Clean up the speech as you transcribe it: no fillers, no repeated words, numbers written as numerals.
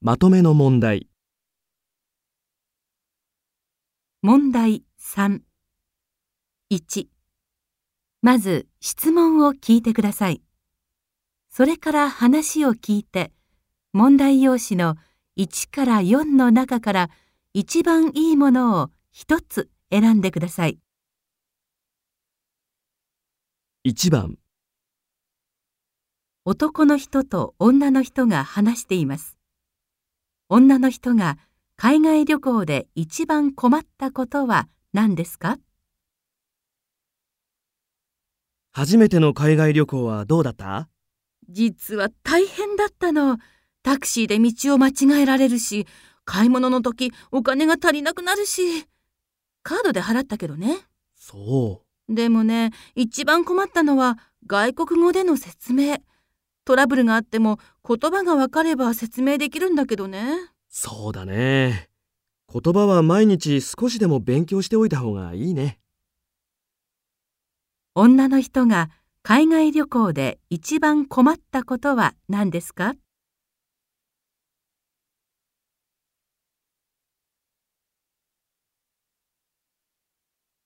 まとめの問題。 問題3。1、まず質問を聞いてください。それから話を聞いて、問題用紙の1から4の中から一番いいものを一つ選んでください。 1番、 男の人と女の人が話しています。女の人が海外旅行で一番困ったことは何ですか？ 初めての海外旅行はどうだった？ 実は大変だったの。タクシーで道を間違えられるし、買い物の時お金が足りなくなるし。カードで払ったけどね。 そう。 でもね、一番困ったのは外国語での説明。トラブルがあっても言葉がわかれば説明できるんだけどね。 そうだね。言葉は毎日少しでも勉強しておいた方がいいね。 女の人が海外旅行で一番困ったことは何ですか？